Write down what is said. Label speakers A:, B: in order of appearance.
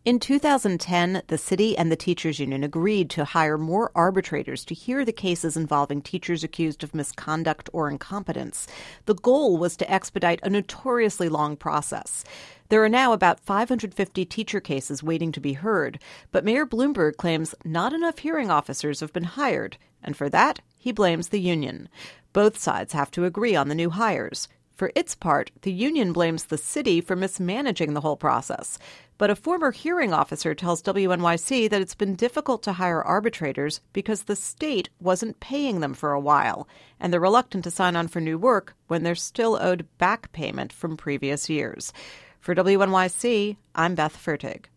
A: In 2010, the city and the teachers union agreed to hire more arbitrators to hear the cases involving teachers accused of misconduct or incompetence. The goal was to expedite a notoriously long process. There are now about 550 teacher cases waiting to be heard, but Mayor Bloomberg claims not enough hearing officers have been hired, and for that, he blames the union. Both sides have to agree on the new hires. For its part, the union blames the city for mismanaging the whole process. But a former hearing officer tells WNYC that it's been difficult to hire arbitrators because the state wasn't paying them for a while, and they're reluctant to sign on for new work when they're still owed back payment from previous years. For WNYC, I'm Beth Fertig.